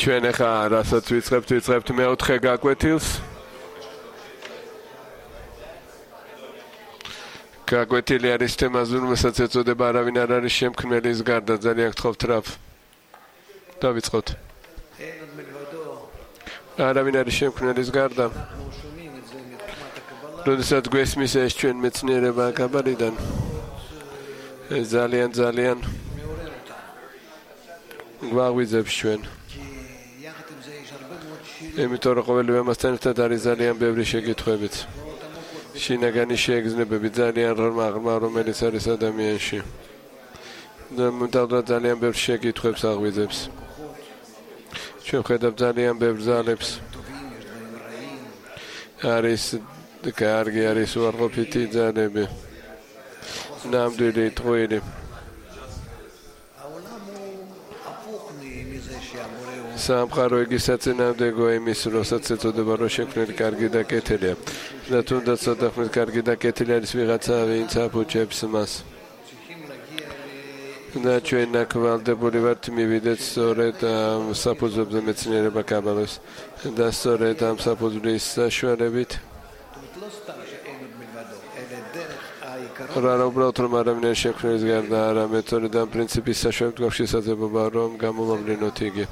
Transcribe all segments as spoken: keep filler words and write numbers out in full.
ჩვენ ახლა რასაც ვიწყებთ, ვიწყებთ მეოთხე გაკვეთილს. გაკვეთილი არის თემაზე, რომელსაც ეწოდება არავინ არ არის შემქმნელის გარდა. ძალიან გთხოვთ რაფ. დავიწყოთ. არავინ არის შემქმნელის გარდა. როდესაც გვესმის ეს ჩვენ მეცნიერება კაბალიდან, ეს ძალიან ძალიან გვაღვიძებს ჩვენ. იმიტომ რომ ყოველივე ამასთან ერთად არის ძალიან ბევრი შეკითხვებით. შინაგანი შეგრძნებები ძალიან ღრმა ღრმა რომელიც არის ადამიანში. და მუდმივად ძალიან ბევრ შეკითხვებს აღვიძებს. ჩვენ ხედავთ ძალიან ბევრ ძალებს. არის კარგი, არის უარყოფითი ძალები. ნამდვილი ტყუილი. სამყარო იგი საწინააღმდეგოა იმის, როსაც ეწოდება რომ შექმნილი კარგი და კეთილია. და თუნდაც საერთოდ კარგი და კეთილი არის ვიღაცა, ვინც აფუჭებს მას. და ჩვენ ნაკვალდებული ვართ მივიდეთ სწორედ ამ საფუძვლებზე მეცნიერება კაბალას და სწორედ ამ საფუძვლის საშუალებით რა უბრალოდ რომ არავინ არ შექმნილის გარდა, არამედ სწორედ ამ პრინციპის საშუალებით გვაქვს შესაძლებლობა რომ გამოვავლინოთ იგი.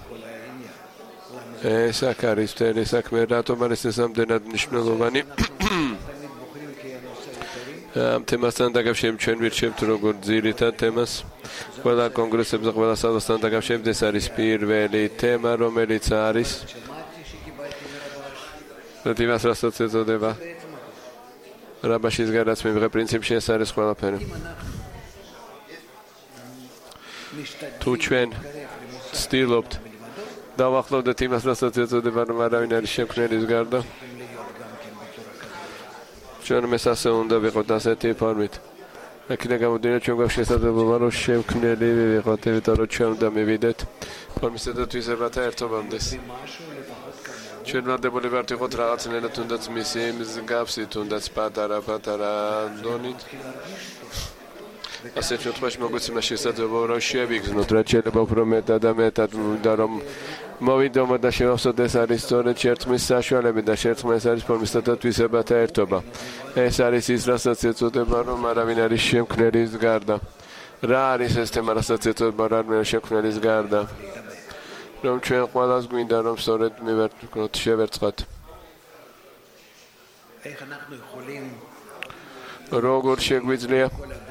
ეს აქ არის მთელი საქმე, რატომ არის ეს ამდენად მნიშვნელოვანი? ამ თემასთან დაკავშირებით ჩვენ ვირჩევთ როგორც ძირითად თემას. ყველა კონგრესებზე, ყველა საუბართან დაკავშირებით ეს არის პირველი თემა, რომელიც არის იმას რასაც ეწოდება რაბაშის გარდაც მივიღე პრინციპში ეს არის ყველაფერი. თუ ჩვენ ცდილობთ დავახლოვდეთ იმას რასაც ეწოდება რომ არავინ არის შემქმნელის გარდა, ჩვენ მეს ასე უნდა ვიყოთ ასეთი ფორმით. აქედან გამომდინარე ჩვენ გვაქვს შესაძლებლობა რომ შემქმნელი ვიყოთ, იმიტომ რომ ჩვენ უნდა მივიდეთ ფორმისა და თვისებათა ერთობამდე. ჩვენ ვალდებული ვართ ვიყოთ რაღაცნაირად თუნდაც მისი მსგავსი, თუნდაც პატარა პატარა დონით. ასე შემთხვევაში მოგვეცემა შესაძლებლობა რომ შევიგრძნოთ, რაც შეიძლება უფრო მეტად და მეტად და რომ მოვიდომოთ და შევახსოვოთ ეს არის სწორედ შერწყმის საშუალებით და შერწყმა ეს არის ფორმისა და თვისებათა ერთობა. ეს არის ის, რასაც ეწოდება რომ არავინ არის შემქმნელის გარდა. რა არის ეს თემა, რასაც ეწოდება რომ არავინ არის შემქმნელის გარდა? რომ ჩვენ ყველას გვინდა რომ სწორედ მივერტყოთ, შევერწყოთ. როგორ შეგვიძლია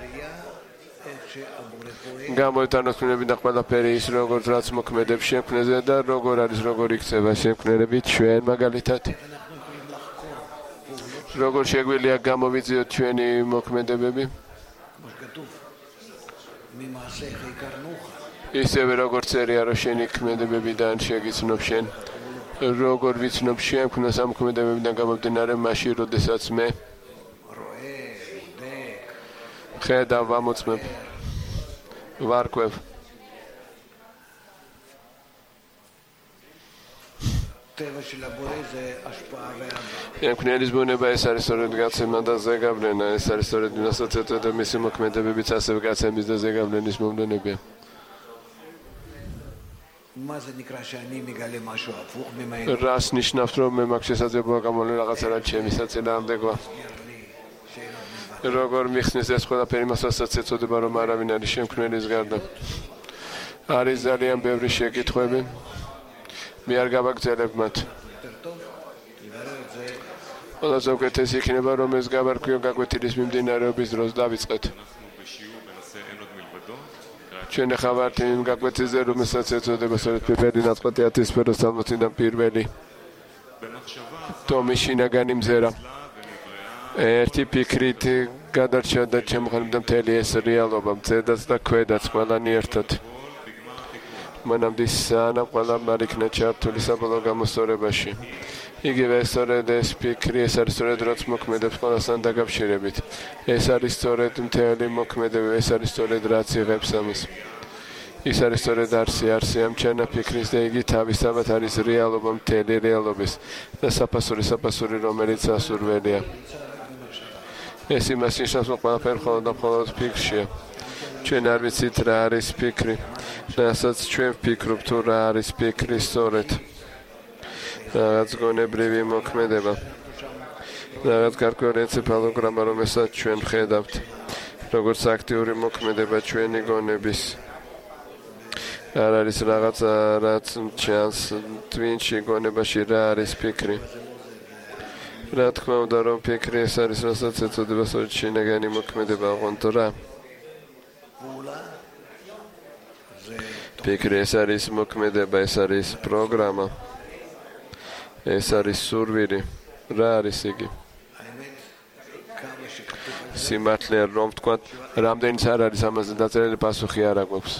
გამოვიტანოთ და ყველაფერი ის როგორც რაც მოქმედებს შემქმნელზე და როგორ არის როგორ იქცევა შემქმნელები ჩვენ მაგალითად როგორ შეგვიძლია გამოვიძიოთ ჩვენი მოქმედებები ისევე როგორც წერია რომ შენი ქმედებებიდან შეგიცნობ შენ როგორ ვიცნობ შემქმნელს ამ ქმედებებიდან გამომდინარე მაშინ როდესაც მე ხედავ ამოწმებ ვარკვევ შემქმნელის ბუნება ეს არის სწორედ გაცემა და ზეგავლენა, ეს არის სწორედ რასაც ეწოდება მისი მოქმედებებიც ასევე გაცემის და ზეგავლენის მომდენებია. რას ნიშნავს რომ მე მაქვს შესაძლებლობა გამოვლინო რაღაცა რაც ჩემი საწინააღმდეგოა? როგორ მიხსნის ეს ყველაფერი იმას, რასაც ეწოდება რომ არავინ არის შემქმნელის გარდა? არის ძალიან ბევრი შეკითხვები. მე არ გავაგრძელებ მათ. ყველაზე უკეთესი იქნება რომ ეს გავარკვიო გაკვეთილის მიმდინარეობის დროს დავიწყეთ. ჩვენ ახლა ვართ იმ გაკვეთილზე, რომელსაც ეწოდება სწორედ პირველი ნაწყვეტი ათასფეროს თვალმოწინდან პირველი ტომის შინაგანი მზერა. ერთი ფიქრით გადარჩა და შემოხმდა მთელი ეს რეალობა, მცედაც და ქვედაც ყველანი ერთად. მანამდე სანამ ყველამ არ იქნა ჩართული საბოლოო გამოსწორებაში. იგივე სწორედ ეს ფიქრი, ეს არის სწორედ რაც მოქმედებს ყველასთან დაკავშირებით. ეს არის სწორედ მთელი მოქმედებები, ეს არის სწორედ რაც იღებს ამას. ის არის სწორედ არსი, არსი ამ ჩანაფიქრის და იგი თავისთავად არის რეალობა, მთელი რეალობის და საფასური, საფასური, რომელიც ასურველია. ეს იმას ნიშნავს, რომ ყველაფერი მხოლოდ და მხოლოდ ფიქრშია. ჩვენ არ ვიცით რა არის ფიქრი. რასაც ჩვენ ვფიქრობთ, თუ რა არის ფიქრი სწორედ. რაღაც გონებრივი მოქმედება. რაღაც გარკვეული ენცეფალოგრამა, რომელსაც ჩვენ ვხედავთ, როგორც აქტიური მოქმედება ჩვენი გონების. არ არის რაღაცა, რაც ჩანს twinში გონებაში რა არის ფიქრი. რა თქმა უნდა, რომ ფიქრი ეს არის, რასაც ეწოდება შინაგანი მოქმედება, ოღონდ რა. ფიქრი ეს არის მოქმედება, ეს არის პროგრამა. ეს არის სურვილი. რა არის იგი? სიმართლე რომ ვთქვათ, რამდენიც არ არის ამაზე დაწერილი პასუხი არ აქვს.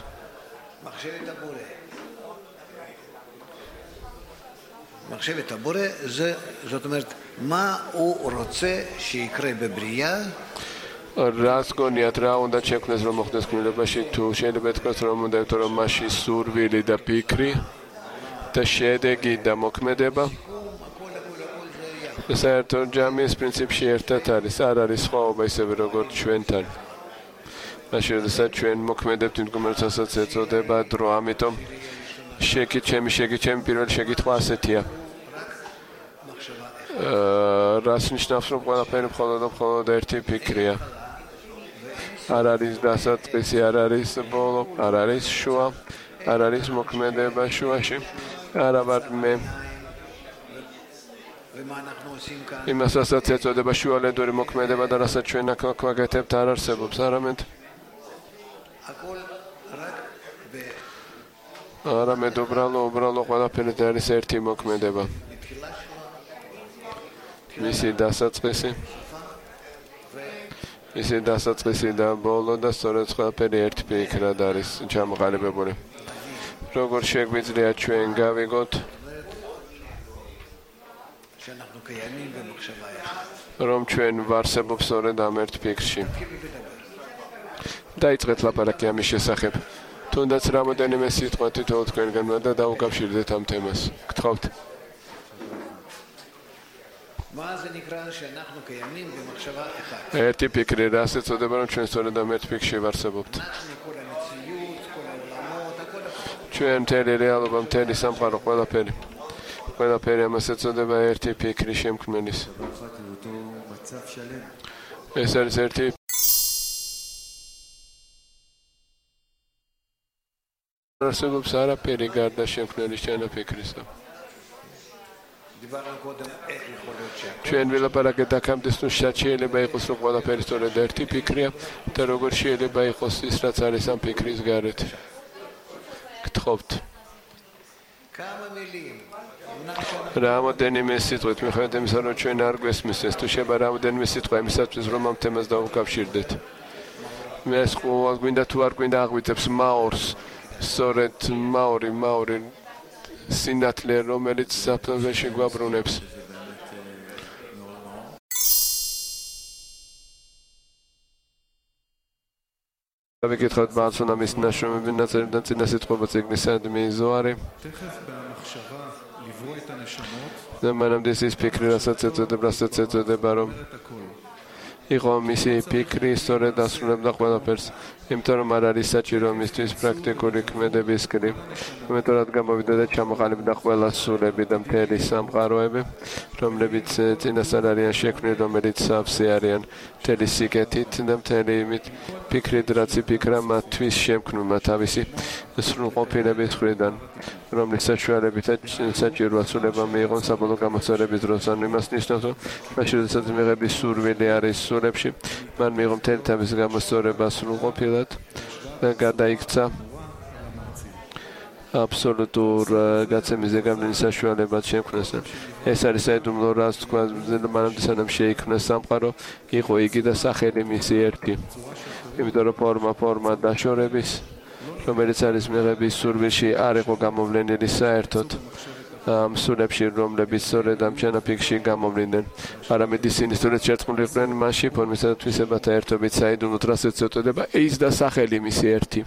מחשבת הבורא זה, זאת אומרת, מה הוא רוצה שיקרה בבריאה? რას გონიათ, რა უნდა შექმნეს, რომ მოხდეს ქმნილებაში, თუ შეიძლება თქვას, რომ უნდა ითქვას, რომ მასში სურვილი და ფიქრი და შედეგი და მოქმედება საერთოდ ჯამის პრინციპში ერთად არის, არ არის სხვაობა ისევე როგორც ჩვენთან. მაშინ როდესაც ჩვენ მოქმედებთ იმ გმირთასაც ეწოდება დრო, ამიტომ შეკით ჩემი შეკით ჩემი პირველი შეკითხვა ასეთია. რას ნიშნავს, რომ ყველაფერი მხოლოდ და მხოლოდ ერთი ფიქრია? არ არის დასაწყისი, არ არის ბოლო, არ არის შუა, არ არის მოქმედება შუაში. არა ვარ მე იმასაც ეწოდება შუალედური მოქმედება და რასაც ჩვენ აქ ვაკეთებთ არ არსებობს, არამედ არამედ უბრალო უბრალო ყველაფერი არის ერთი მოქმედება. მისი დასაწყისი მისი დასაწყისი და ბოლო და სწორედ ყველაფერი ერთი ფიქრად არის ჩამოყალიბებული. როგორ შეგვიძლია ჩვენ გავიგოთ, რომ ჩვენ ვარსებობ სწორედ ამ ერთ ფიქრში. დაიწყეთ ლაპარაკი ამის შესახებ. თუნდაც რამოდენიმე სიტყვა თითოეულ თქვენგანმა და დაუკავშირდეთ ამ თემას. გთხოვთ. ერთი ფიქრი რას ეწოდება, რომ ჩვენ სწორედ ამ ერთ ფიქრში ვარსებობთ. ჩვენ მთელი რეალობა, მთელი სამყარო, ყველაფერი. ყველაფერი ამას ეწოდება ერთი ფიქრის შემქმნელის. ეს არის ერთი არსებობს არაფერი გარდა შემქმნელის ჩვენი ფიქრისა. ჩვენ ვილაპარაკეთ აქამდე, თუ შეიძლება იყოს, რომ ყველაფერი სწორედ ერთი ფიქრია და როგორ შეიძლება იყოს ის, რაც არის ამ ფიქრის გარეთ. გთხოვთ. რამოდენიმე სიტყვით, მიუხედავად იმისა, რომ ჩვენ არ გვესმის, თუ შეიძლება რამოდენიმე სიტყვა იმისათვის, რომ ამ თემას დავუკავშირდეთ. მე ეს ყოველ გვინდა თუ არ გვინდა აღვიძებს მაორს, სწორედ მაორი, მაორი სინათლე, რომელიც საფლავეში გვაბრუნებს. ვიკითხავთ ბალსონამის ნაშრომები ნაწერიდან წინა სიტყვა წიგნისადმი ზოარი. და მანამდე ის ფიქრი, რასაც ეწოდება, რასაც ეწოდება, რომ იყო მისი ფიქრი, სწორედ ასრულებდა ყველაფერს. იმიტომ რომ არ არის საჭირო მისთვის პრაქტიკული ქმედების კრი. მეტად გამოვიდა და ჩამოყალიბდა ყველა სულები და მთელი სამყაროები, რომლებიც წინასწარ არიან შექმნილი, რომელიც სავსე არიან მთელი სიკეთით და მთელი იმით ფიქრით, რაც იფიქრა მათთვის შემქმნელმა თავისი სრულყოფილების მხრიდან, რომლის საშუალებითაც საჭიროა სულება მიიღონ საბოლოო გამოსწორების დროს. ანუ იმას ნიშნავს, რომ მაშინ როდესაც მიღების სურვილი არის სულებში, მან მიიღო მთელი თავის გამოსწორება სრულყოფილად და გადაიქცა აბსოლუტურ გაცემის ზეგავლენის საშუალებად შექმნეს. ეს არის საიდუმლო, რაც თქვა, მანამდე სანამ შეიქმნა სამყარო, იყო იგი და სახელი მისი ერთი. იმიტომ რომ ფორმა ფორმა დაშორების, რომელიც არის მიღების სურვილში, არ იყო გამოვლენილი საერთოდ ამ სულებში, რომლებიც სწორედ ამ ჩანაფიქში გამოვლინდნენ. არამედ ისინი სწორედ შერწყმული იყვნენ მასში ფორმისა და თვისებათა ერთობით საიდუმლოდ, რასაც ეწოდება ის და სახელი მისი ერთი.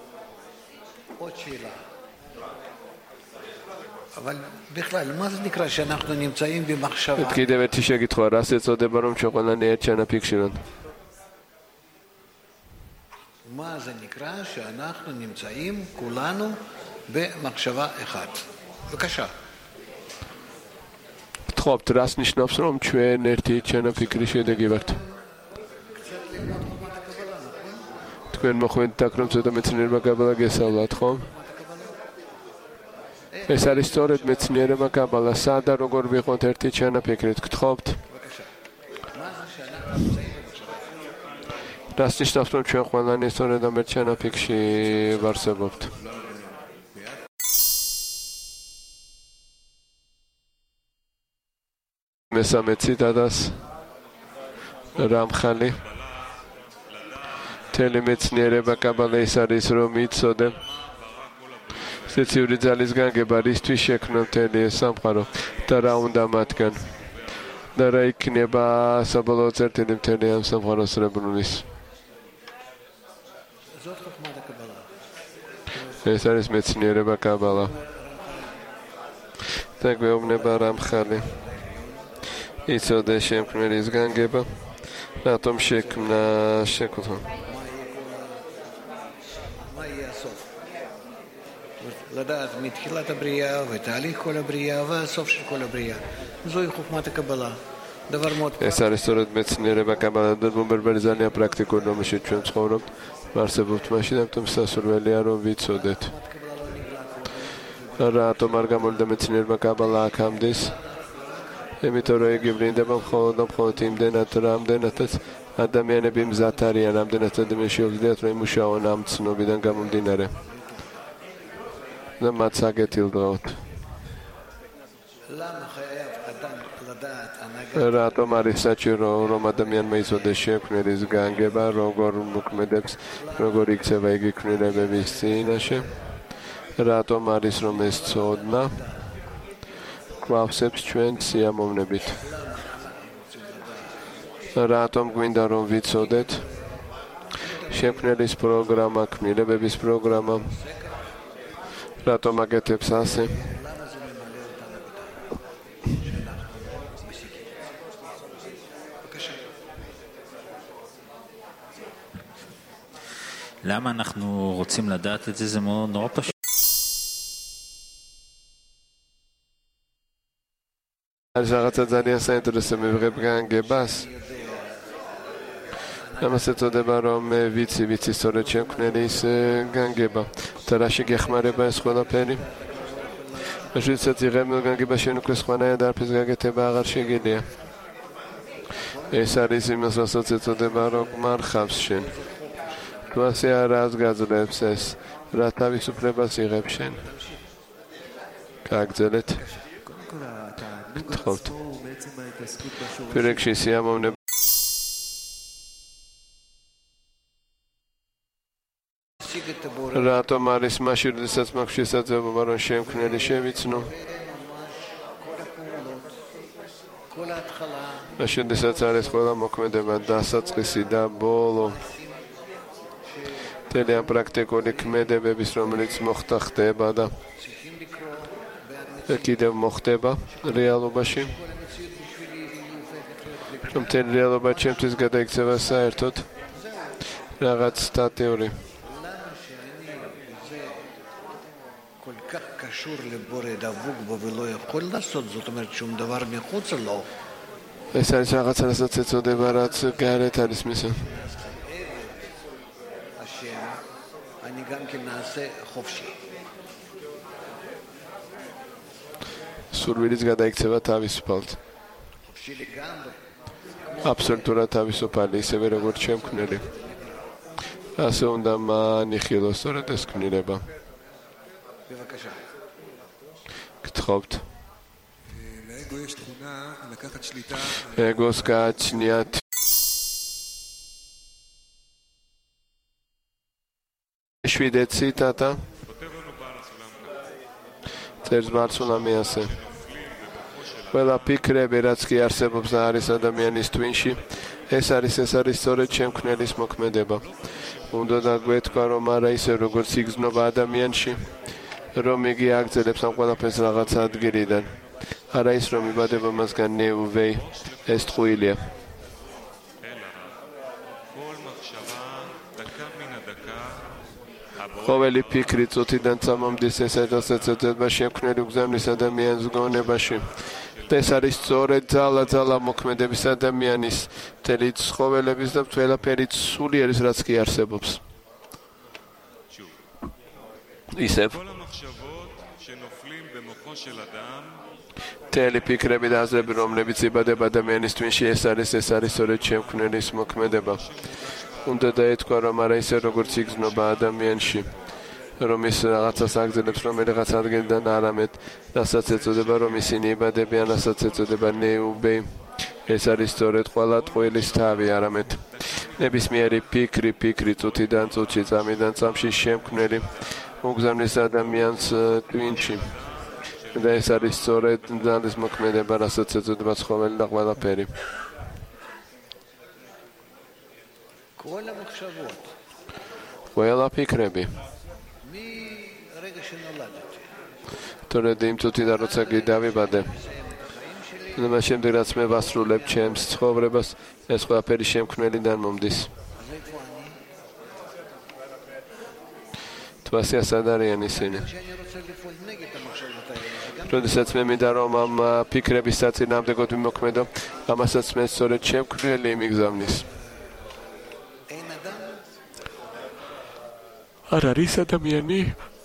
אבל בכלל, מה זה נקרא שאנחנו נמצאים במחשבה? კიდევ ერთი შეკითხვა, რას ეწოდება, რომ ჩვენ ყველანი ერთ ჩანაფიქში ვართ? מה זה נקרא שאנחנו נמצאים כולנו במחשבה אחת. בבקשה. გთხოვთ, რას ნიშნავს, რომ ჩვენ ერთი ჩანაფიქრის შედეგი ვართ? თქვენ მოხვედით აქ, რომ ცოტა მეცნიერება კაბალა გესწავლათ, ხო? ეს არის სწორედ მეცნიერება კაბალა, სად და როგორ ვიყოთ ერთი ჩანაფიქრით, გთხოვთ. რას ნიშნავს, რომ ჩვენ ყველანი სწორედ ამ ერთ ჩანაფიქრში ვარსებობთ? მესამე ციტატას რამხალი მთელი მეცნიერება კაბალა ის არის, რომ იცოდე სეციური ძალის განგება რისთვის შექმნა მთელი ეს სამყარო და რა უნდა მათგან და რა იქნება საბოლოო წერტილი მთელი ამ სამყაროს რებრულის. ეს არის მეცნიერება კაბალა. და გვეუბნება რამხალი იცოდე შემქმნელის განგება რატომ შექმნა შექმნა לדעת מתחילת הבריאה ותהליך כל הבריאה והסוף של כל הבריאה. זוהי חוכמת הקבלה. דבר מאוד ეს არის სწორედ მეცნიერება კაბალა და ბუმბერბერი ძალიან პრაქტიკული, რომელშიც ჩვენ ცხოვრობთ, ვარსებობთ მაშინ, ამიტომ სასურველია რომ ვიცოდეთ. რატომ არ გამოვიდა მეცნიერება კაბალა აქამდე? იმიტომ რომ იგი ვლინდება მხოლოდ და მხოლოდ იმდენად, რამდენადაც ადამიანები მზად არიან, რამდენად ადამიანს შეუძლიათ რომ იმუშაონ ამ ცნობიდან გამომდინარე. და მათ აგეთილდღოთ. რატომ არის საჭირო რომ ადამიანმა იცოდეს შექმნელის განგება, როგორ მოქმედებს, როგორ იქცევა იგი ქმნილებების წინაშე? რატომ არის რომ ეს ცოდნა გვავსებს ჩვენ სიამოვნებით? რატომ გვინდა რომ ვიცოდეთ შექმნელის პროგრამა, ქმნილებების პროგრამა? რატომ აკეთებს ასე? למה אנחנו רוצים לדעת את זה? זה מאוד נורא פשוט. אז רצה ძალიან საინტერესო მივიღებ განგებას. ამასაც ეწოდება რომ ვიცი ვიცი სწორედ შექმნელის განგება და რაში გეხმარება ეს ყველაფერი? როდესაც იღებენ განგებას შენ უკვე სხვანაირად არაფერს გაკეთება აღარ შეგიძლია. ეს არის იმას რასაც ეწოდება რომ გმარხავს შენ. თუ ასე არას გაძლევს ეს, რა თავისუფლებას იღებ შენ? გააგრძელეთ. გთხოვთ. პირიქში სიამოვნება რატომ არის მაშინ, როდესაც მაქვს შესაძლებლობა რომ შემქმნელი შევიცნო? მაშინ, როდესაც არის ყველა მოქმედება დასაწყისი და ბოლო მთელი ამ პრაქტიკული ქმედებების, რომელიც მოხდა ხდება და კიდევ მოხდება რეალობაში. რომ მთელი რეალობა ჩემთვის გადაიქცევა საერთოდ რაღაც სტატიური. כל כך קשור לבורא דבוק בו ולא יכול לעשות, זאת אומרת שום דבר מחוץ לו. ეს არის რაღაცა, რასაც ეწოდება, რაც გარეთ არის მისო. השם, אני גם כן נעשה חופשי. სურვილიც გადაიქცევა თავისუფალად. חופשי לגמרי. აბსოლუტურად თავისუფალი, ისევე როგორც შემქმნელი. ასე უნდა მანიხილოს სწორედ ეს ქმნილება. בבקשה. გთხოვთ. ეგოს გააჩნიათ შვიდე ციტატა წერს ბარსულამი ასე. ყველა ფიქრები, რაც კი არსებობს და არის ადამიანის twin-ში, ეს არის ეს არის სწორედ შემქმნელის მოქმედება. უნდა დაგვეთქვა, რომ არა ისე როგორც იგრძნობა ადამიანში, რომ იგი აგრძელებს ამ ყველაფერს რაღაც ადგილიდან. არა ის რომ იბადება მასგან ნეუვეი, ეს ტყუილია. ყოველი ფიქრი წუთიდან წამომდის ესაც ეწოდება შემქმნელი უგზავნის ადამიანის გონებაში. ეს არის სწორედ ძალა ძალა მოქმედების ადამიანის მთელი ცხოველების და ყველაფერი სულიერის რაც კი არსებობს. ისევ მთელი ფიქრები და აზრები რომლებიც იბადება ადამიანის თვინში ეს არის ეს არის სწორედ შემქმნელის მოქმედება. უნდა დაეთქვა რომ არა ისე როგორც იგრძნობა ადამიანში რომ ის რაღაცას აგრძელებს რომელიღაც ადგილიდან არამედ რასაც ეწოდება რომ ისინი იბადებიან რასაც ეწოდება ნეუბე ეს არის სწორედ ყველა ტყუილის თავი არამედ ნებისმიერი ფიქრი ფიქრი წუთიდან წუთში წამიდან წამში შემქმნელი უგზავნის ადამიანს ტვინში და ეს არის სწორედ ძალის მოქმედება რასაც ეწოდება ცხოველი და ყველაფერი. ყველა ფიქრები თორედ იმ წუთიდან როცა დავიბადე და მას შემდეგ რაც მე ვასრულებ ჩემს ცხოვრებას ეს ყველაფერი შემქმნელიდან მომდის. თვასი ასად არიან ისინი. როდესაც მე მინდა რომ ამ ფიქრების საწინააღმდეგოდ ვიმოქმედო ამასაც მე სწორედ შემქმნელი მიგზავნის. არ არის ადამიანი?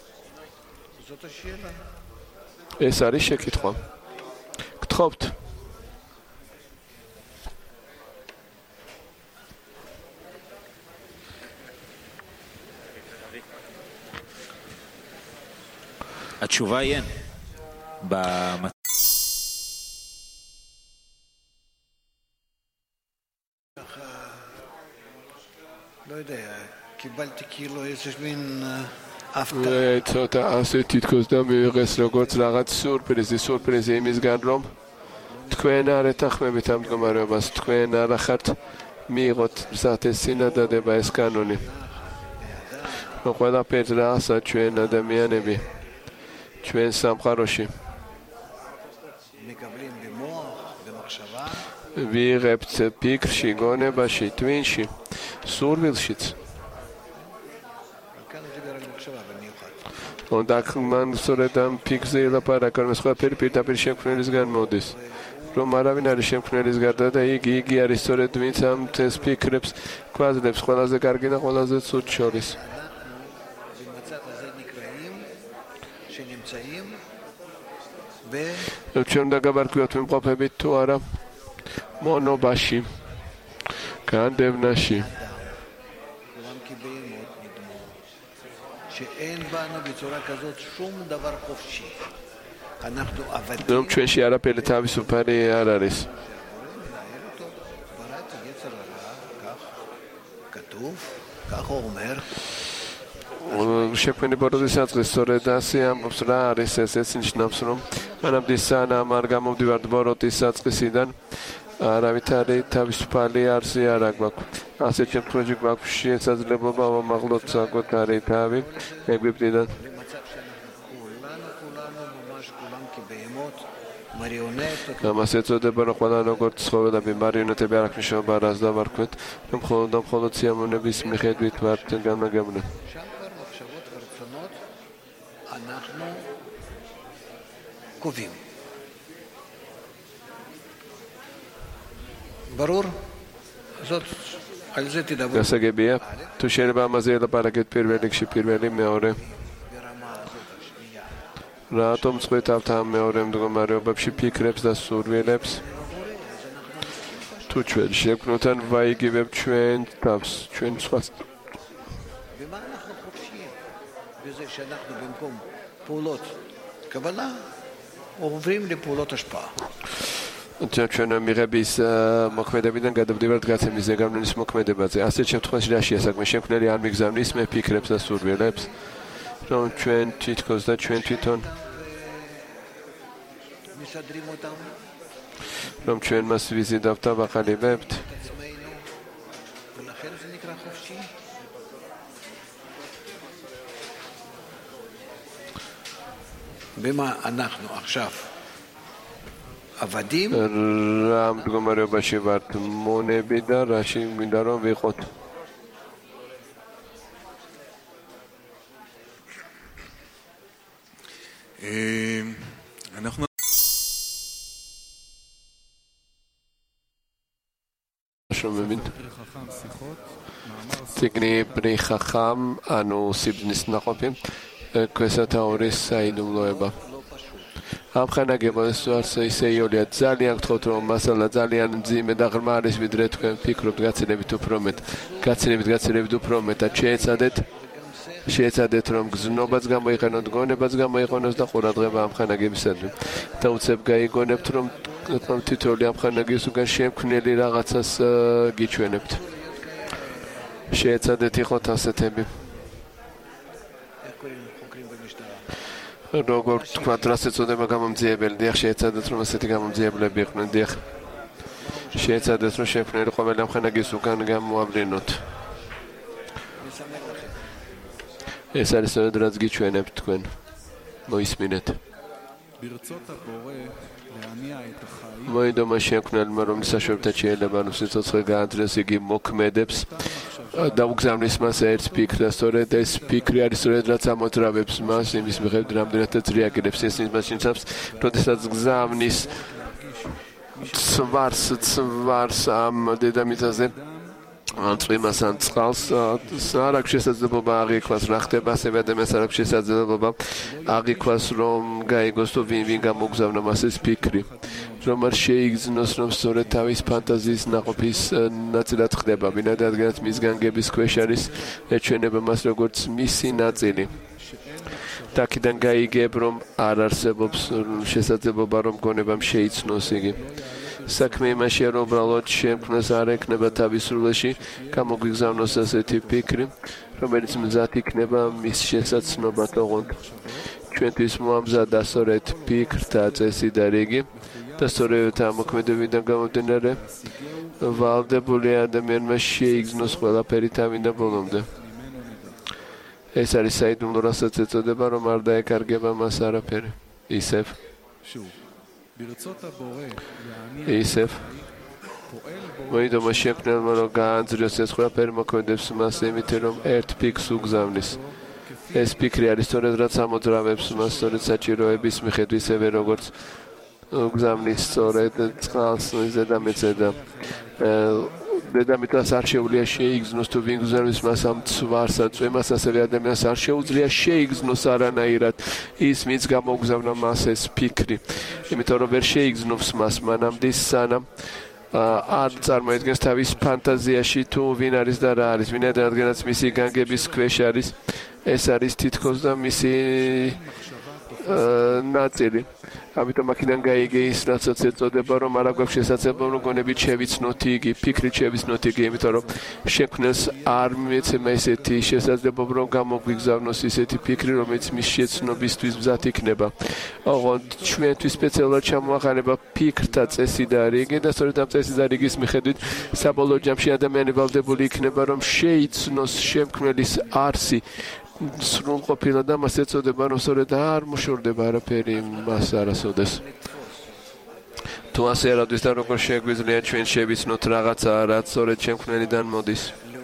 ეს არის შეკითხვა. გთხოვთ. התשובה היא אין. לא יודע, קיבלתי כאילו איזה מין הפתעה. ცოტა ასე თითქოს და მიიღეს როგორც რაღაც სურპრიზი, სურპრიზი იმისგან რომ თქვენ არ ეთანხმებით ამ მდგომარეობას, თქვენ არ ახართ მიიღოთ მზად ეს წინადადება ეს კანონი. ყველაფერს რაღაცა ჩვენ ადამიანები ჩვენ სამყაროში ვიღებთ ფიქრში, გონებაში, თვინში, სურვილშიც. უნდა მან სწორედ ამ ფიქრზე ელაპარაკა, რომ ეს ყველაფერი პირდაპირ შემქმნელისგან მოდის. რომ არავინ არის შემქმნელის გარდა და იგი იგი არის სწორედ ვინც ამ ეს ფიქრებს გვაძლევს ყველაზე კარგი და ყველაზე ცუდ შორის. ჩვენ უნდა გავარკვიოთ ვიმყოფებით თუ არა მონობაში, განდევნაში. რომ ჩვენში არაფერი თავისუფალი არ არის. შექმნილი ბოროტის საწყის სწორედ ასე ამბობს რა არის ეს ეს ნიშნავს რომ მანამდე სანამ არ გამომდივართ ბოროტის საწყისიდან არავითარი თავისუფალი არსი არ აქვს. ასეთ შემთხვევაში გვაქვს შესაძლებლობა ვამაღლოთ საკუთარი თავი ეგვიპტიდან. ამას ეწოდება რომ ყველა როგორც ცხოველები მარიონეტები არ აქვს მნიშვნელობა რას დავარქვეთ რომ მხოლოდ და მხოლოდ სიამოვნების მიხედვით ვართ განმაგებნი. קובעים. ברור? זאת, על זה תדברו. გასაგებია? თუ შეიძლება ამაზე ელაპარაკეთ პირველ რიგში პირველი მეორე. რატომ წყვეთავთ ამ მეორე მდგომარეობებში ფიქრებს და სურვილებს? თუ ჩვენ შექმნოთან ვაიგივებ ჩვენ თავს, ჩვენ სხვას. במה אנחנו חופשיים? בזה שאנחנו במקום פעולות קבלה עוברים לפעולות השפעה. ჩვენ მიღების მოქმედებიდან გადავდივართ გაცემის ზეგავლენის მოქმედებაზე. ასეთ შემთხვევაში რაშია საქმე? შემქმნელი არ მიგზავნის მე ფიქრებს და სურვილებს, რომ ჩვენ თითქოს და ჩვენ თვითონ რომ ჩვენ მას ვიზიდავთ და ვაყალიბებთ. במה אנחנו עכשיו עבדים? რა მდგომარეობაში ვართ მონები და რაში მინდა რომ ვიყოთ? შრომებინ. წიგნი პრი ხახამ, ანუ სიბრძნის ნაყოფი, ქვესათაურის საიდუმლოება. ამხანაგებას ვარს ისე იოლია ძალიან გთხოვთ რომ მასალა ძალიან მძიმე და ღრმა არის ვიდრე თქვენ ფიქრობთ გაცილებით უფრო მეტ გაცილებით გაცილებით უფრო მეტად შეეცადეთ შეეცადეთ რომ გზნობაც გამოიყენოთ გონებაც გამოიყენოს და ყურადღება ამხანაგებისადმი და უცებ გაიგონებთ რომ თითოეული ამხანაგის უკან შემქმნელი რაღაცას გიჩვენებთ შეეცადეთ იყოთ ასეთები როგორ თქვა რას ეწოდება გამომძიებელი დიახ შეეცადეთ რომ ასეთი გამომძიებლები იყვნენ დიახ შეეცადეთ რომ შემქმნელი ყოველი ამხანაგის უკან გამოავლინოთ ეს არის რაც გიჩვენებთ თქვენ მოისმინეთ მოიდომა შემქმნელმა რომლის საშუალებითაც შეიძლება რომ სიცოცხლე გაანთრეს იგი მოქმედებს და უგზავნის მას ერთ ფიქრს და სწორედ ეს ფიქრი არის სწორედ რაც ამოძრავებს მას იმის მიხედვით რამდენადაც რეაგირებს ეს იმას ნიშნავს როდესაც გზავნის ცვარს ცვარს ამ დედამიწაზე წვიმას ან წყალს არ აქვს შესაძლებლობა აღიქვას რა ხდება ასევე ადამიანს არ აქვს შესაძლებლობა აღიქვას რომ გაიგოს თუ ვინ ვინ გამოგზავნა მას ეს ფიქრი რომ არ შეიგრძნოს რომ სწორედ თავის ფანტაზიის ნაყოფის ნაწილად ხდება ვინაიდან რადგანაც მის განგების ქვეშ არის ეჩვენება მას როგორც მისი ნაწილი და აქედან გაიგებ რომ არ არსებობს შესაძლებლობა რომ გონებამ შეიცნოს იგი საქმე იმაშია რომ უბრალოდ შემქმნელს არ ექნება თავის სრულეში გამოგვიგზავნოს ასეთი ფიქრი რომელიც მზად იქნება მის შესაცნობად ოღონდ ჩვენთვის მოამზადა სწორედ ფიქრთა წესი და რიგი და სწორედ ამ მოქმედებიდან გამომდინარე ვალდებული ადამიანმა შეიგრძნოს ყველაფერი თავიდან ბოლომდე ეს არის საიდუმლო რასაც ეწოდება რომ არ დაეკარგება მას არაფერი ისევ ისევ მოიდომა შემქმნელმა რომ გაანძრიოს ეს ყველაფერი მოქმედებს მას იმითი რომ ერთ ფიქრს უგზავნის ეს ფიქრი არის სწორედ რაც ამოძრავებს მას სწორედ საჭიროების მიხედვით ისევე როგორც უგზავნის სწორედ წყალს ზედამიწაზე და დედამიწას არ შეუძლია შეიგრძნოს თუ ვინ გზავნის მას ამ ცვარს ან წვიმას ასევე ადამიანს არ შეუძლია შეიგრძნოს არანაირად ის მის გამოგზავნა მას ეს ფიქრი იმიტომ რომ ვერ შეიგრძნობს მას მანამდე სანამ არ წარმოედგენს თავის ფანტაზიაში თუ ვინ არის და რა არის ვინაიდან რადგანაც მისი განგების ქვეშ არის ეს არის თითქოს და მისი ნაწილი ამიტომ აქედან გაიგე ის რაცაც ეწოდება რომ არ აქვს შესაძლებლობა რომ გონებით შევიცნოთ იგი ფიქრით შევიცნოთ იგი იმიტომ რომ შექმნელს არ მიეცემა ესეთი შესაძლებლობა რომ გამოგვიგზავნოს ისეთი ფიქრი რომელიც მის შეცნობისთვის მზად იქნება ოღონდ ჩვენთვის სპეციალურად ჩამოაყალიბა ფიქრთა წესი და რიგი და სწორედ ამ წესის და რიგის მიხედვით საბოლოო ჯამში ადამიანი ვალდებული იქნება რომ შეიცნოს შემქმნელის არსი სრულყოფილა და მას ეწოდება რომ სწორედ არ მოშორდება არაფერი მას არასოდეს თუ ასე არადის და როგორ შეგვიძლია ჩვენ შევიცნოთ რაღაცა რაც სწორედ შემქმნელიდან მოდის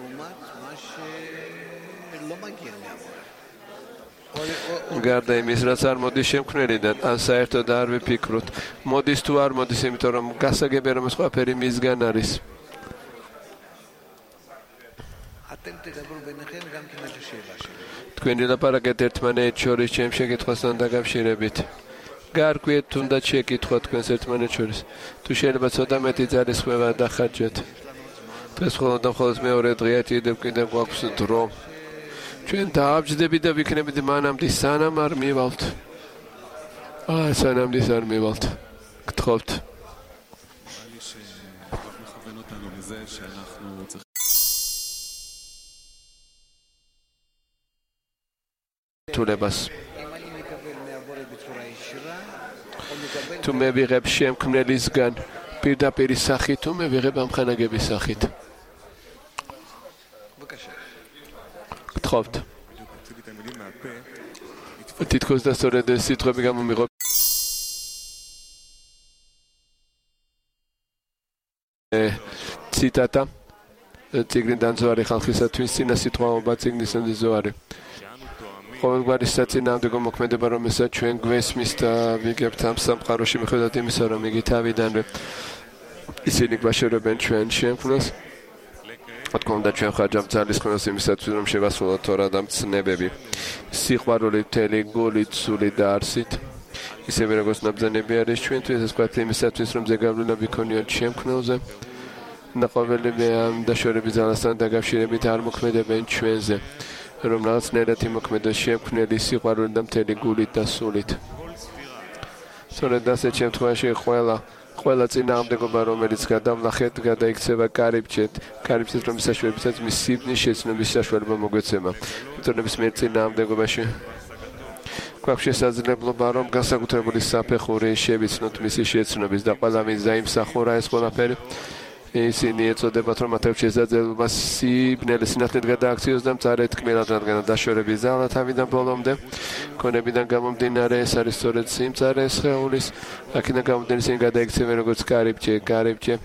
გარდა იმის რაც არ მოდის შემქმნელიდან ან საერთოდ არ ვიფიქროთ მოდის თუ არ მოდის იმიტომ რომ გასაგებია რომ ეს ყველაფერი მისგან არის თქვენი ლაპარაკეთ ერთმანეთს შორის ჩემ შეკითხვასთან დაკავშირებით. გარკვიეთ თუნდაც შეკითხვა თქვენს ერთმანეთს შორის. თუ შეიძლება ცოტა მეტი ძალისხმევა დახარჯეთ. ეს მხოლოდ და მხოლოდ მეორე დღეა კიდევ კიდევ გვაქვს დრო. ჩვენ დააბჯდები და ვიქნებით მანამდე სანამ არ მივალთ. აა სანამ ის არ მივალთ. გთხოვთ. თულებას თუ მე ვიღებ შემქმნელისგან პირდაპირ სახით თუ მე ვიღებ ამხანაგების სახით გთხოვთ თითქოს და სწორედ ეს სიტყვები გამომიღო ციტატა წიგნიდან ზოარი ხალხისათვის წინა სიტყვაობა წიგნისგან ზოარი ყოველგვარი საწინააღმდეგო მოქმედება რომელსაც ჩვენ გვესმის და ვიგებთ ამ სამყაროში მიხედვით იმისა რომ იგი თავიდანვე ისინი გვაშორებენ ჩვენ შემქმნელს. რა თქმა უნდა, ჩვენ ხარჯავთ ძალის ხმას იმისათვის, რომ შევასრულოთ თორა და მცნებები. სიყვარული მთელი გულით, სულით და არსით. ისევე როგორც ნაბრძანები არის ჩვენთვის, ეს კვეთი იმისათვის, რომ ზეგავლენა ვიქონიოთ შემქმნელზე. და ყოველივე ამ დაშორების ძალასთან დაკავშირებით არ მოქმედებენ ჩვენზე, რომ რაღაცნაირად იმოქმედოს შემქმნელი სიყვარული და მთელი გულით და სულით. სწორედ ასეთ შემთხვევაში ყველა ყველა წინააღმდეგობა, რომელიც გადავლახეთ, გადაიქცევა კარიბჭედ, კარიბჭედ, რომლის საშუალებითაც მის სიბნის შეცნობის საშუალება მოგვეცემა. თორემის მე წინააღმდეგობაში გვაქვს შესაძლებლობა, რომ განსაკუთრებული საფეხური შევიცნოთ მისი შეცნობის და ყველა ვინც დაიმსახურა ეს ყველაფერი, ისინი ეწოდებათ, რომ მათებს შესაძლებლობა სიბნელე სინათლედ გადააქციოს და მწარე თქმელად, რადგან დაშორების ძალა თავიდან ბოლომდე ქონებიდან გამომდინარე ეს არის სწორედ სიმწარე სხეულის, აქედან გამომდინარე ისინი გადაიქცევენ როგორც კარიბჭე, კარიბჭე.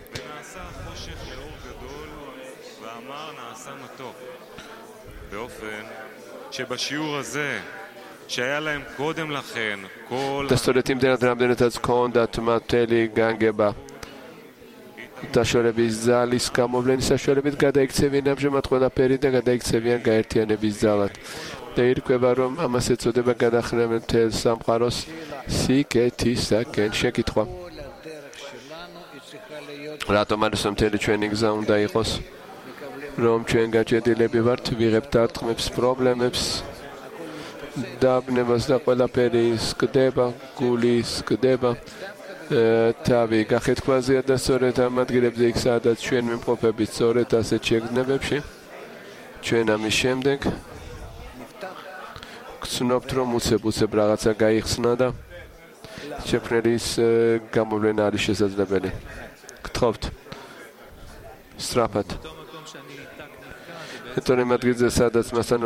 באופן שבשיעור הזה שהיה להם קודם לכן כל და სწორედ იმდენად რამდენადაც ქონდათ მთელი განგება დაშორების ძალის გამოვლენის საშუალებით გადაიქცევიან ამჟამად ყველაფერი და გადაიქცევიან გაერთიანების ძალად. და ირკვევა, რომ ამას ეწოდება გადახრევენ მთელ სამყაროს სიკეთისაკენ. შეკითხვა. რატომ არის მთელი ჩვენი გზა უნდა იყოს, რომ ჩვენ გაჭედილები ვართ, ვიღებთ დარტყმებს, პრობლემებს, დაბნებას და ყველაფერი სკდება, გული სკდება. თავი გახეთქვაზეა და სწორედ ამ ადგილებზე იქ სადაც ჩვენ ვიმყოფებით სწორედ ასეთ შეგრძნებებში ჩვენ ამის შემდეგ გცნობთ რომ უცებ-უცებ რაღაცა გაიხსნა და შექმნელის გამოვლენა არის შესაძლებელი. გთხოვთ სწრაფად. ეთორე ადგილზე სადაც მასთან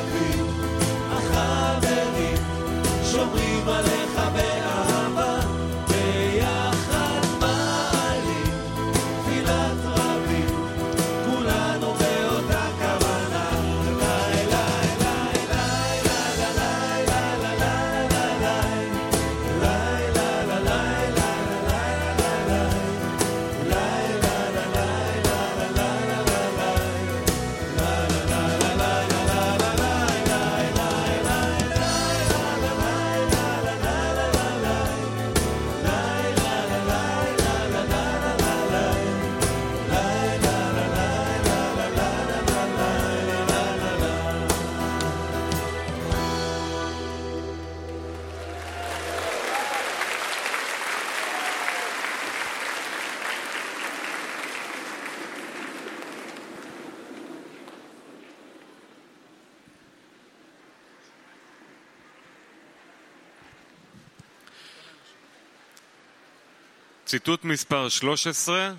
שומרים עליך באהבה ציטוט מספר שלוש עשרה,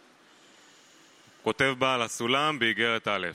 כותב בעל הסולם באיגרת א',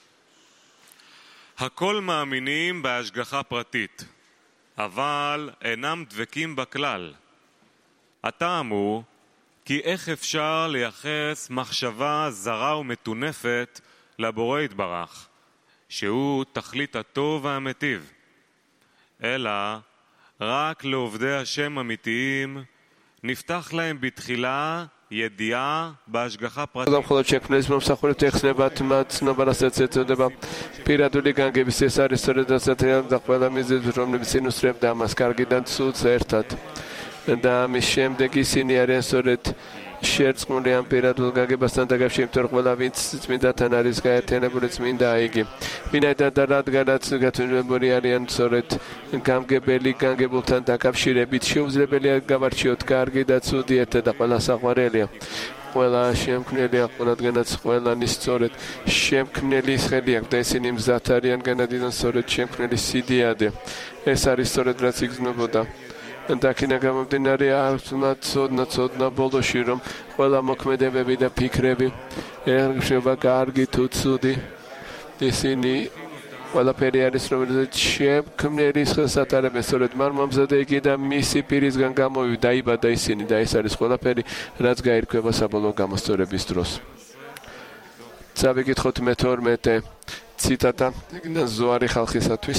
הכל מאמינים בהשגחה פרטית, אבל אינם דבקים בכלל. הטעם הוא כי איך אפשר לייחס מחשבה זרה ומטונפת לבורא יתברך, שהוא תכלית הטוב והמטיב, אלא רק לעובדי השם אמיתיים נפתח להם בתחילה ידיעה בהשגחה פרטית. მხოლოდ შექმნეს მომსახურეთ ეხსნებათ მათ ცნობა რასაც ეწოდება პირადული განგების ეს არის სწორედ ასეთია და ყველა მიზეზი რომლებიც ინუსტრებდა ამას კარგიდან ცუდს ერთად და ამის შემდეგ ისინი არიან სწორედ შერწყმული ამ პირადულ განგებასთან დაკავშირებით რომ ყველა ვინც წმინდათან არის გაერთიანებული წმინდაა იგი ვინაიდან და რადგანაც გათვლილი არიან სწორედ გამგებელი განგებულთან დაკავშირებით შეუძლებელია გავარჩიოთ კარგი და ცუდი ერთად და ყველა საყვარელია ყველა შემქმნელია ყველადღანაც ყველანი სწორედ შემქმნელის ხელი აქვს და ისინი მზად არიან განადიდან სწორედ შემქმნელის სიდიადე ეს არის სწორედ რაც იგრძნობოდა და აქედან გამომდინარე აქვს მათ ცოდნა ცოდნა ბოლოში რომ ყველა მოქმედებები და ფიქრები ერგშება კარგი თუ ცუდი ისინი ყველაფერი არის რომელიც შემქმნელის ხელს ატარებს სწორედ მან მომზადა იგი და მისი პირისგან გამოვიდა დაიბადა ისინი და ეს არის ყველაფერი რაც გაირკვევა საბოლოო გამოსწორების დროს წავიკითხოთ მეთორმეტე ციტატა ზოარი ხალხისათვის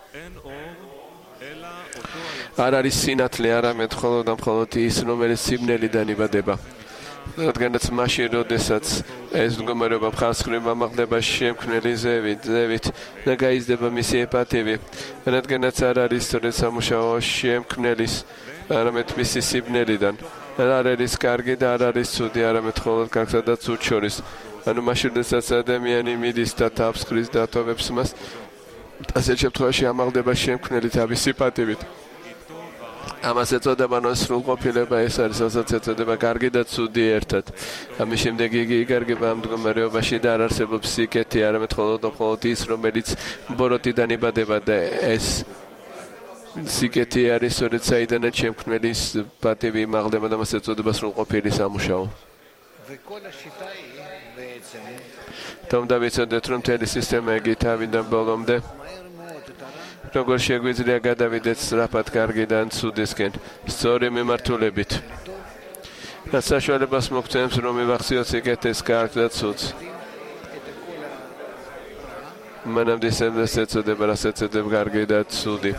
არ არის სინათლე არამედ მხოლოდ და მხოლოდ ის რომელიც სიბნელიდან იბადება რადგანაც მაშინ როდესაც ეს მდგომარეობა მხარსხრება მაღლდება შემქმნელის ზევით ზევით და გაიზრდება მისი ეპათივი რადგანაც არ არის სწორედ სამუშაო შემქმნელის არამედ მისი სიბნელიდან არ არის კარგი და არ არის ცუდი არამედ მხოლოდ კარგსა და ცუდს შორის ანუ მაშინ როდესაც ადამიანი მიდის და თავს ხრის და ატოვებს მას ასეთ შემთხვევაში ამაღლდება შემქმნელი თავის სიფათივით ამას ეწოდება სრულყოფილება ეს არის რასაც ეწოდება კარგი და ცუდი ერთად ამის შემდეგ იგი იგარგება ამ მდგომარეობაში და არ არსებობს სიკეთე არამედ მხოლოდ და მხოლოდ ის რომელიც ბოროტიდან იბადება და ეს სიკეთე არის სწორედ საიდანაც შემქმნელის პატივი იმაღლება და მას ეწოდება სრულყოფილი სამუშაო და უნდა ვიცოდეთ რომ მთელი სისტემა იგი თავიდან ბოლომდე როგორ შეგვიძლია გადავიდეთ სწრაფად კარგიდან ცუდისკენ სწორი მიმართულებით და საშუალებას მოგცემს რომ მივახციოთ სიკეთეს კარგს და ცუდს მანამდე სენდეს ეწოდება რასაც ეწოდება კარგი და ცუდი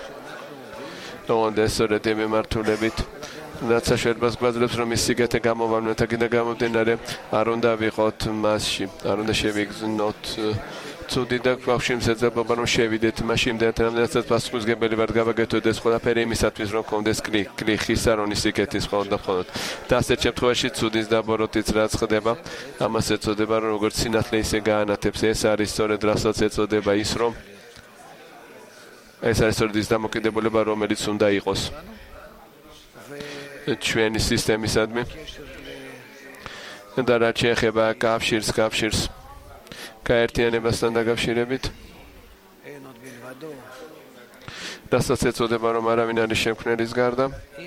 და სწორედ მიმართულებით და საშუალებას გვაძლევს რომ ის სიკეთე გამოვავნოთ აქედან გამომდინარე არ უნდა ვიყოთ მასში არ უნდა შევიგრძნოთ ცუდი და გვაქვს შეძლებობა რომ შევიდეთ მაშინ და რამდენადაც პასუხისმგებელი ვარ გავაკეთოთ ეს ყველაფერი იმისათვის რომ გქონდეს კლი ხისარონი სიკეთის მხოლოდ და მხოლოდ და ასეთ შემთხვევაში ცუდის და ბოროტის რაც ხდება ამას ეწოდება რომ როგორც სინათლე ისე გაანათებს ეს არის სწორედ რასაც ეწოდება ის რომ ეს არის სწორედ ის დამოკიდებულება რომელიც უნდა იყოს ჩვენი სისტემისადმი და რაც შეეხება კავშირს კავშირს გაერთიანებასთან დაკავშირებით რასაც ეწოდება რომ არავინ არის შემქმნელის გარდა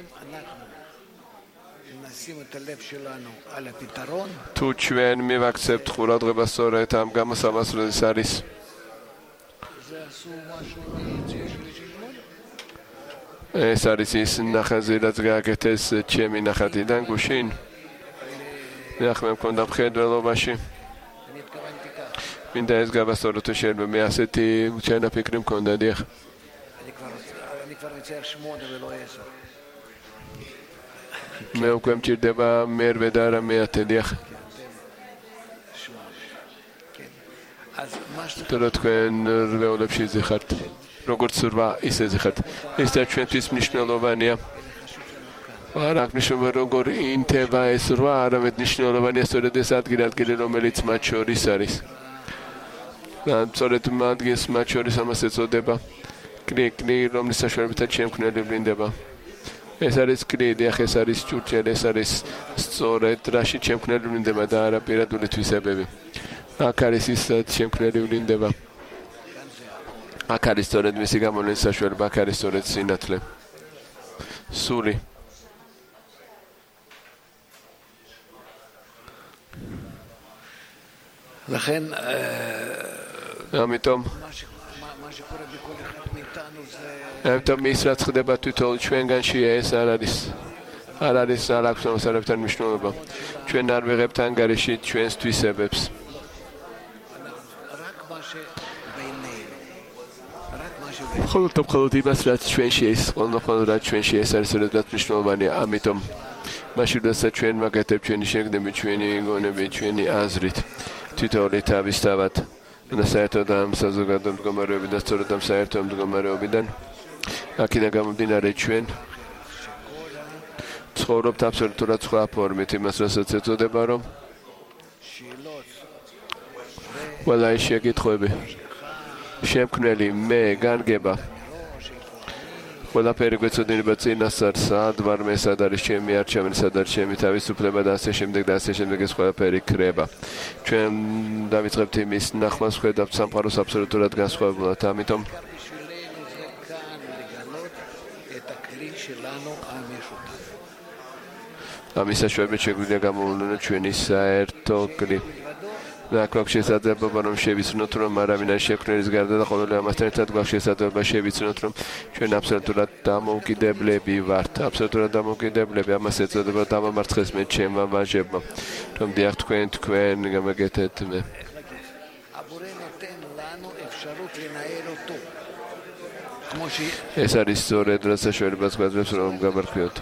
თუ ჩვენ მივაქცევთ ყურადღებას სწორედ ამ გამოსავალს როდის არის ეს არის ის ნახაზი რაც გააკეთეს ჩემი ნახატიდან გუშინ ნახმე მქონდა მხედველობაში მინდა ეს გავასწოროთ შეიძლება მე ასეთი ჩანაფიქრი მქონდა დიახ მე უკვე მჭირდება მერვე და არა მეათე დიახ თორე თქვენ რვეულებში ზიხართ როგორც რვა ისე ზიხართ ეს და ჩვენთვის მნიშვნელოვანია არ აქვს მნიშვნელობა როგორ ინთება ეს რვა არამედ მნიშვნელოვანია სწორედ ეს ადგილი ადგილი რომელიც მათ შორის არის და სწორედ მათგეს მათ შორის ამას ეწოდება კლი კლი რომლის საშუალებითაც შემქმნელი ვლინდება ეს არის კლი დიახ ეს არის ჭურჭელი ეს არის სწორედ რაში შემქმნელი ვლინდება და არა პირადული თვისებები აქ არის ის შემქმნელი ვლინდება აქ არის სწორედ მისი გამოვლენის საშუალება აქ არის სწორედ სინათლე სული לכן, ამიტომ מה שקורה בכל אחד מאיתנו זה... ამიტომ ის რაც ხდება თვითონ ჩვენგანში ეს არ არის არ არის არ აქვს მოსარებთან მნიშვნელობა. ჩვენ არ ვიღებთ ანგარიში ჩვენს თვისებებს. მხოლოდ მხოლოდ იმას რაც ჩვენში ეს მხოლოდ რაც ჩვენში ეს არის როდესაც მნიშვნელოვანია. ამიტომ მაშინ როდესაც ჩვენ მაგეთებ ჩვენი შეგნები, ჩვენი გონები, ჩვენი აზრით თვითონი თავისთავად და საერთოდ ამ საზოგადო მდგომარეობიდან სწორედ ამ საერთო მდგომარეობიდან აქედან გამომდინარე ჩვენ ცხოვრობთ აბსოლუტურად სხვა ფორმით იმას რასაც ეწოდება რომ ყველა ის შეკითხვები შემქმნელი მე განგება ყველაფერი გვეცოდინება წინასწარ სად ვარ მე სად არის ჩემი არჩევანი სად არის ჩემი თავისუფლება და ასე შემდეგ და ასე შემდეგ ეს ყველაფერი ქრება ჩვენ დავიწყებთ იმის ნახმას ვხედავთ სამყაროს აბსოლუტურად განსხვავებულად ამიტომ ამის საშუალებით შეგვიძლია გამოვლინოთ ჩვენი საერთო გლი და გვაქვს შესაძლებლობა რომ შევიცნოთ რომ არავინ არ შექმნელის გარდა და ყოველი ამასთან ერთად გვაქვს შესაძლებლობა შევიცნოთ რომ ჩვენ აბსოლუტურად დამოუკიდებლები ვართ აბსოლუტურად დამოუკიდებლები ამას ეწოდება დამამარცხეს მე ჩემმა ვაჟებმა რომ დიახ თქვენ თქვენ გამაგეთეთ მე ეს არის სწორედ რაც საშუალებას გვაძლევს რომ გამარკვიოთ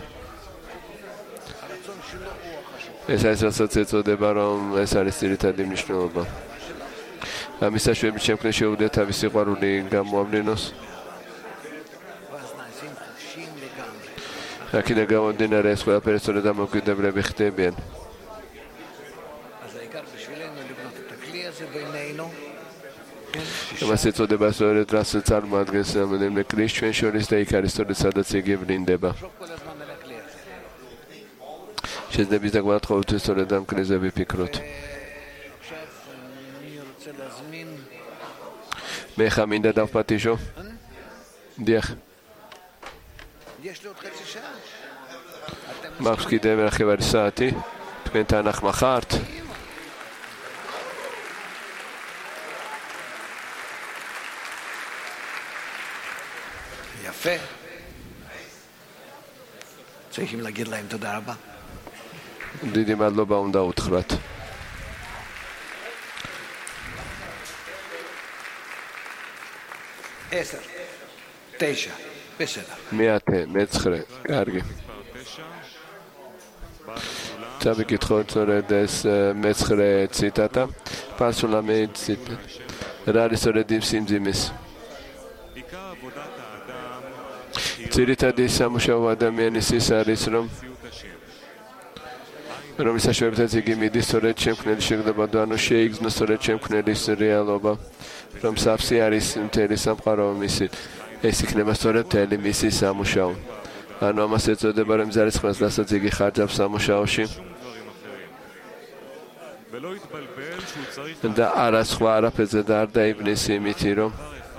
ეს არის რასაც ეწოდება რომ ეს არის ძირითადი მნიშვნელობა. ამის საშუალებით შემქმნელს შეუძლია თავის სიყვარული გამოავლინოს. აქედან გამომდინარე ეს ყველაფერი სწორედ დამოუკიდებლები ხდებიან. ამას ეწოდება სწორედ რაც წარმოადგენს რამდენიმე კრის ჩვენ შორის და იქ არის სწორედ სადაც იგი ვლინდება. შეძლებიც და გვაქვს ყოველთვის სწორედ ამ კრიზზე ვიფიქროთ. მე ხა მინდა დავფათიშო? დიახ. მაქვს კიდევ ნახევარი საათი. თქვენთან ახმა ხართ? יפה. צריכים להגיד להם תודה רבה. დიდი მადლობა უნდა უთხრათ. עשר, תשע, בסדר. მეათე, მეცხრე, კარგი. წავიკითხოთ სწორედ ეს მეცხრე ციტატა. პასულა მე ციტატა. რა არის სწორედ იმ სიმძიმის? ძირითადი სამუშაო ადამიანის ის არის რომ რომლის საშუალებითაც იგი მიდის სწორედ შემქმნელის შეგდება და ანუ შეიგრძნოს სწორედ შემქმნელის რეალობა რომ სავსე არის მთელი სამყარო მისი ეს იქნება სწორედ მთელი მისი სამუშაო ანუ ამას ეწოდება რომ ზარისხმას რასაც იგი ხარჯავს სამუშაოში და არა სხვა არაფერზე და არ დაიბნის იმითი რომ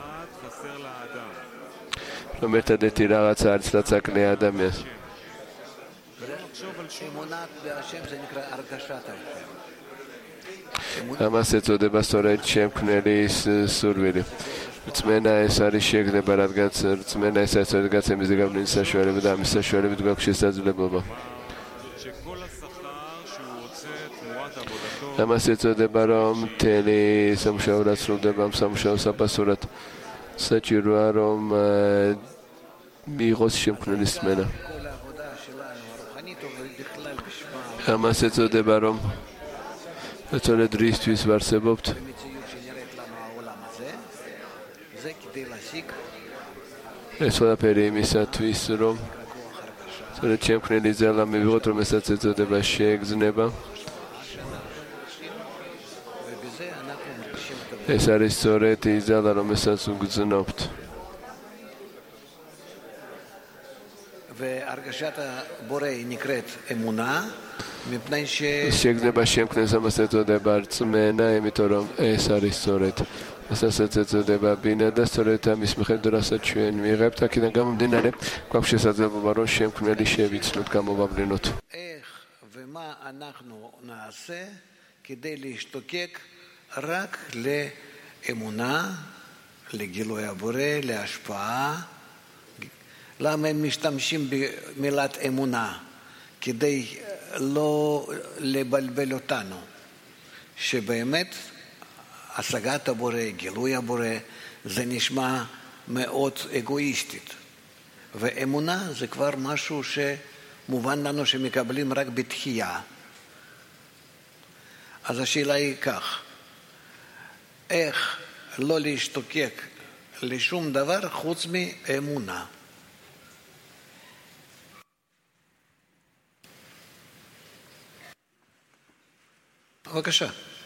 რომ ერთადერთი რაღაცა არის რაც აკლია ადამიანს ამას ეწოდება სწორედ შემქმნელის სურვილი. რწმენა ეს არის შეგნება, რადგან რწმენა ეს არის სწორედ გაცემის და გავლენის საშუალება და ამის საშუალებით გვაქვს შესაძლებლობა. ამას ეწოდება რომ მთელი სამუშაო რაც სრულდება ამ სამუშაოს აფასურად საჭიროა რომ მიიღოს შემქმნელის რწმენა. ამას ეწოდება რომ სწორედ რისთვის ვარსებობთ ეს ყველაფერი იმისათვის რომ სწორედ შემქმნელი ძალა მივიღოთ რომელსაც ეწოდება შეეგრძნება ეს არის სწორედ ის ძალა რომელსაც ვგრძნობთ והרגשת הבורא נקראת אמונה מפני ש... შეგრძნება შემქმნელს ამას ეწოდება რწმენა, იმიტომ რომ ეს არის სწორედ ასაც ეწოდება ბინა და სწორედ ამის მიხედვით რასაც ჩვენ ვიღებთ აქედან გამომდინარე გვაქვს შესაძლებლობა რომ შემქმნელი შევიცნოთ, გამოვავლინოთ. איך ומה אנחנו נעשה כדי להשתוקק רק לאמונה, לגילוי הבורא, להשפעה. למה הם משתמשים במילת אמונה? כדי לא לבלבל אותנו, שבאמת השגת הבורא, גילוי הבורא, זה נשמע מאוד אגואיסטית. ואמונה זה כבר משהו שמובן לנו שמקבלים רק בתחייה. אז השאלה היא כך, איך לא להשתוקק לשום דבר חוץ מאמונה? בבקשה.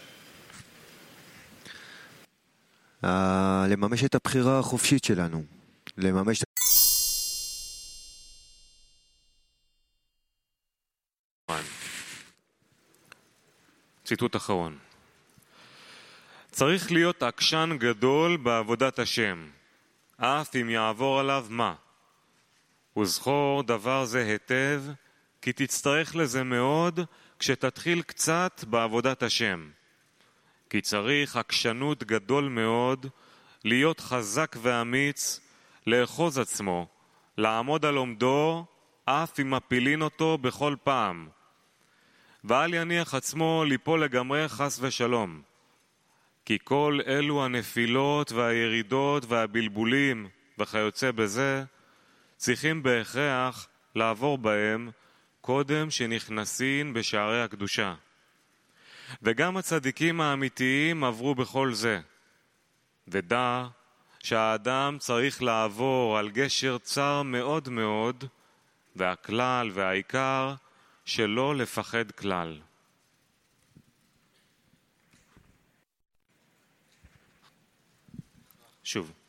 לממש את הבחירה החופשית שלנו, לממש את... ציטוט אחרון. צריך להיות עקשן גדול בעבודת השם, אף אם יעבור עליו מה. וזכור דבר זה היטב, כי תצטרך לזה מאוד כשתתחיל קצת בעבודת השם. כי צריך עקשנות גדול מאוד, להיות חזק ואמיץ, לאחוז עצמו, לעמוד על עומדו, אף אם מפילין אותו בכל פעם. ואל יניח עצמו ליפול לגמרי חס ושלום. כי כל אלו הנפילות והירידות והבלבולים וכיוצא בזה, צריכים בהכרח לעבור בהם קודם שנכנסים בשערי הקדושה. וגם הצדיקים האמיתיים עברו בכל זה. ודע שהאדם צריך לעבור על גשר צר מאוד מאוד, והכלל והעיקר שלא לפחד כלל. שוב.